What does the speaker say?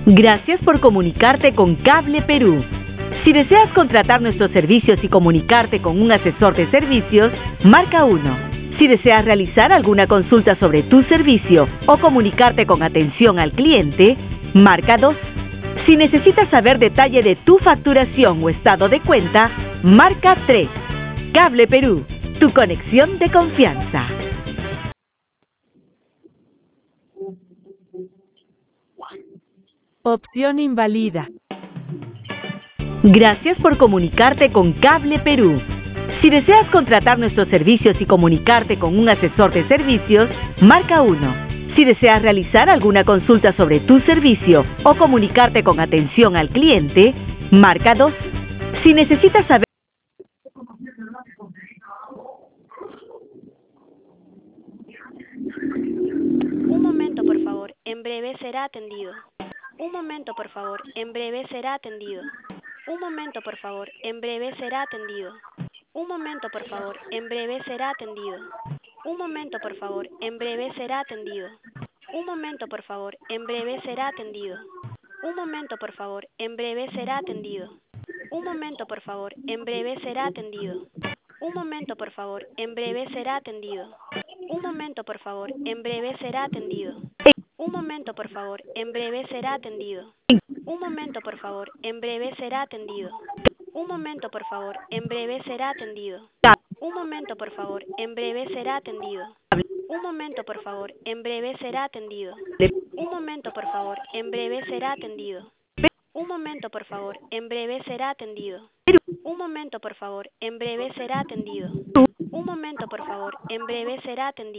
Gracias por comunicarte con Cable Perú. Si deseas contratar nuestros servicios y comunicarte con un asesor de servicios, marca 1. Si deseas realizar alguna consulta sobre tu servicio o comunicarte con atención al cliente, marca 2. Si necesitas saber detalle de tu facturación o estado de cuenta, marca 3. Cable Perú, tu conexión de confianza. Opción invalida. Gracias por comunicarte con Cable Perú. Si deseas contratar nuestros servicios y comunicarte con un asesor de servicios, marca 1. Si deseas realizar alguna consulta sobre tu servicio o comunicarte con atención al cliente, marca 2. Si necesitas saber... Un momento, por favor. En breve será atendido. Un momento, por favor. En breve será atendido. Un momento, por favor. En breve será atendido. Un momento, por favor. En breve será atendido. Un momento, por favor. En breve será atendido. Un momento, por favor. En breve será atendido. Un momento, por favor. En breve será atendido. Un momento, por favor. En breve será atendido. Un momento, por favor. En breve será atendido. Un momento, por favor. En breve será atendido. Un momento, por favor. En breve será atendido. Un momento, por favor. En breve será atendido. Un momento, por favor. En breve será atendido. Un momento, por favor. En breve será atendido. Un momento, por favor. En breve será atendido. Un momento, por favor. En breve será atendido. Un momento, por favor. En breve será atendido. Un momento, por favor. En breve será atendido. Un momento, por favor. En breve será atendido.